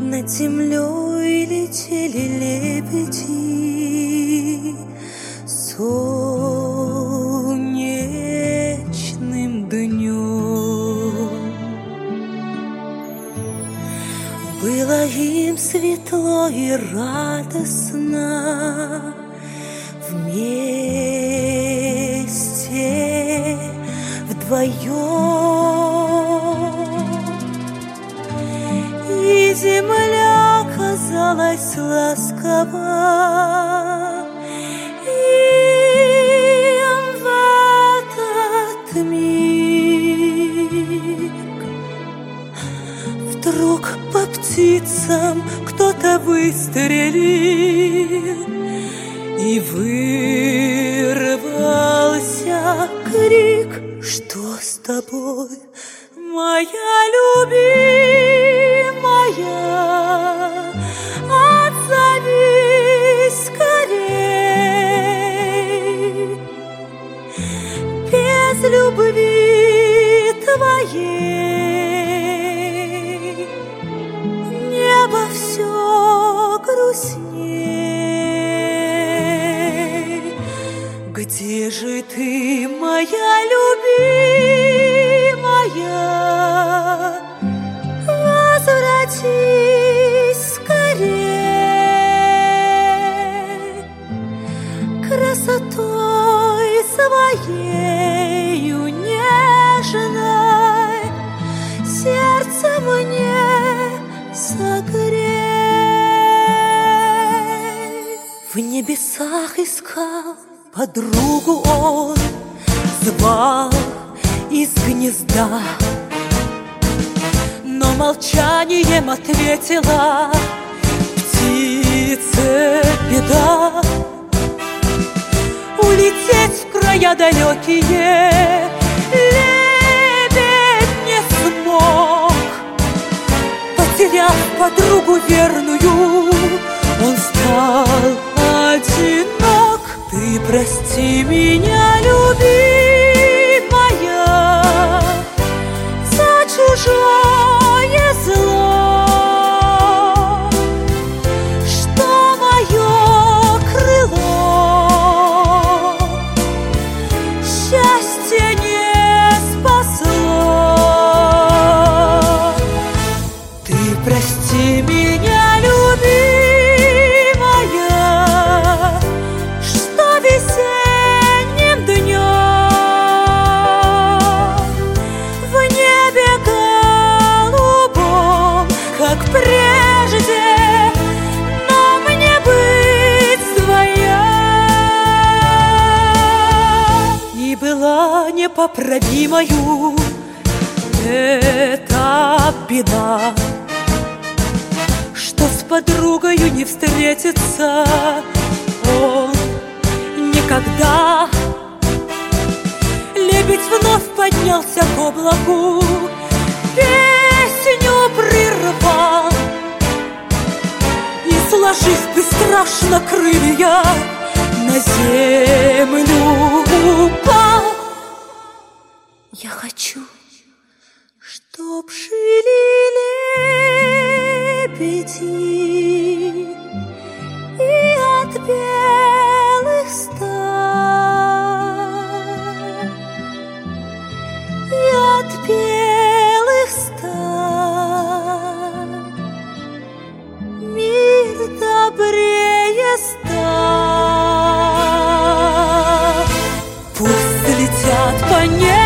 Над землей летели лебеди солнечным днем. Было им светло и радостно вместе, вдвоем. И земля казалась ласкова им в этот миг. Вдруг по птицам кто-то выстрелил, и вырвался крик: что с тобой, моя любимая? Отзовись скорей. Без любви твоей небо все грустней. Где же ты, моя любимая? Возвратись скорей. Красотой своею нежной сердце мне согрей. В небесах искал подругу он, звал из гнезда, но молчанием ответила птице беда. Улететь в края далекие лебедь не смог. Потеряв подругу верную, он стал одинок. Ты прости меня, любимая, за чужое зло, что мое крыло счастье не спасло. Ты прости меня, любимая, что весенним днем в небе голубом, как прежде, нам не быть вдвоем. И была непоправимою эта беда, что с подругою не встретится он никогда. Лебедь вновь поднялся к облаку, песню прервал и, сложив бесстрашно крылья, на землю упал. Я хочу, чтоб жили лебеди и от белых стай, и от белых стай мир добрее стал. Пусть летят по небу